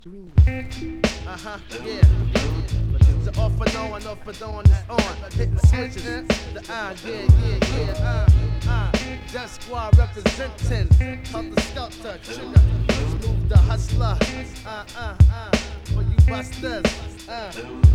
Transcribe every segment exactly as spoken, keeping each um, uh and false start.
Uh-huh, yeah. The off and on, off and on is on. Hit the switches. The uh, yeah, yeah, yeah. Uh, uh. Death Squad representing. Helter Skelter, Trigger. Smooth the hustler. Uh, uh, uh. For you busters. Uh.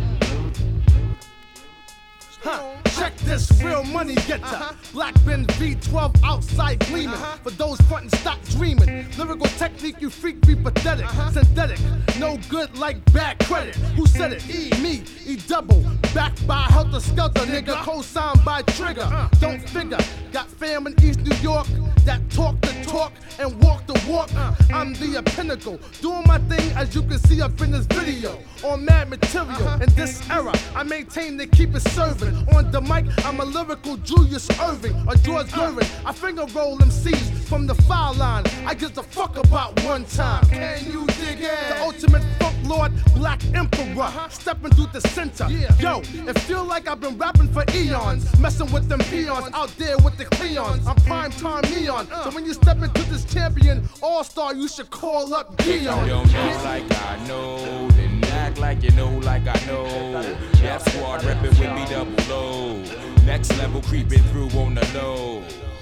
Huh. Check this, real money getter. Uh-huh. Black Ben V twelve outside gleaming. Uh-huh. For those frontin', stop dreaming. Lyrical technique, you freak, be pathetic. Uh-huh. Synthetic, no good like bad credit. Who said it? E, me, E double. Backed by Helter Skelter, nigga. Co-signed by Trigger. Uh. Don't figure, got fam in East New York that talk the talk and walk the walk. Uh. I'm the pinnacle, doing my thing as you can see up in this video. On mad material, uh-huh. In this era, I maintain to keep it serving. On the mic, I'm a lyrical Julius Irving or George Gervin. I finger roll M Cs from the foul line. I give a fuck about one time. Can you dig it? The ultimate funk lord, Black Emperor, stepping through the center. Yo, it feel like I've been rapping for eons, messing with them peons out there with the Cleons. I'm prime time neon, so when you step into this champion all-star, you should call up Dion. You don't know like I know, then act like you know like I know. Death Squad reppin' with me double low. Next level creeping through on the low.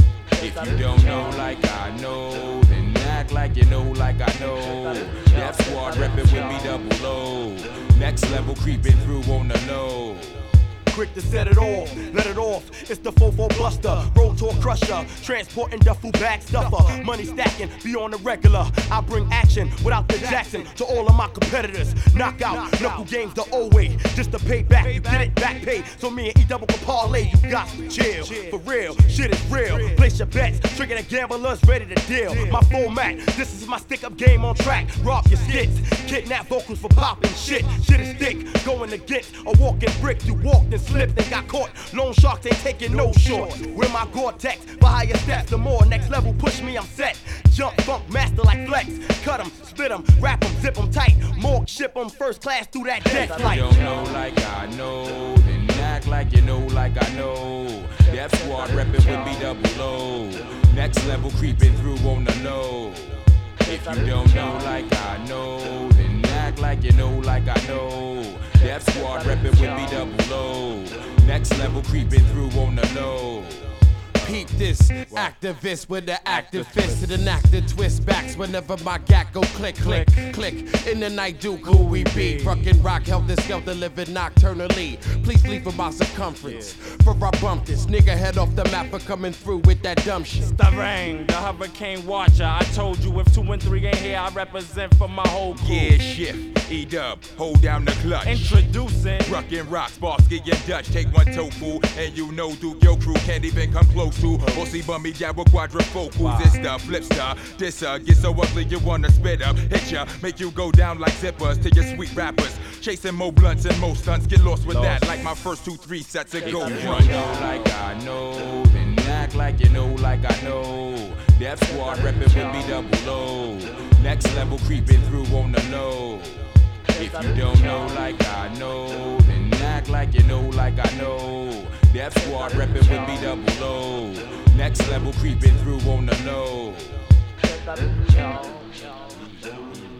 If you don't know like I know, then act like you know like I know. Death Squad reppin' with me double low. Next level creeping through on the low. Quick to set it off, let it off. It's the four four Buster, road tour crusher, transporting duffel bag stuffer, money stacking, be on the regular. I bring action without the Jackson to all of my competitors. Knockout, knuckle games the old way, just to pay back. You get it back paid, so me and E double can parlay. You got to chill, for real, shit is real. Place your bets, trigger the gamblers, ready to deal. My format, this is my stick-up game on track. Rob your skits, kidnap vocals for popping shit. Shit is thick, going against a walking brick. You walked and slipped and got caught. Lone sharks ain't taking no shorts. Wear my Gore-Tex for higher steps. The more next level push me, I'm set. Jump funk master like Flex. Cut 'em, split 'em, wrap 'em, zip 'em tight. Morgue ship 'em first class through that deck light. You don't know like I know, then act like you know like I know. Death Squad reppin' with me double low. Next level creeping through on the low. If you don't know like I know, then act like you know like I know. Death Squad reppin' with me double low. Next level creeping through on the low. Peep this, activist with the active fist to the knack the twist backs whenever my gat go click, click, click. In the night, do who we be. Ruckin' rock, helter skelter, living nocturnally. Please leave for my circumference. For I bump this nigga head off the map for coming through with that dumb shit. It's the rain, the hurricane watcher. I told you if two and three ain't here, I represent for my whole crew. Yeah, shift, E-dub, hold down the clutch. Introducing Ruckin' rock, Sparsky and Dutch. Take one tofu, and you know Duke, your crew can't even come close to. Bossy bummy jab with quadrifocals. Wow. It's the flipster. This uh, get so ugly you wanna spit up. Hit ya, make you go down like zippers to your sweet rappers. Chasing more blunts and more stunts. Get lost with lost. That like my first two, three sets of go. If you don't know like I know, then act like you know like I know. Death Squad reppin' with me double low. Next level creeping through on the low. If you don't know like I know, then act like you know like I know. Death Squad reppin' with me double low. Next level creeping through on the low.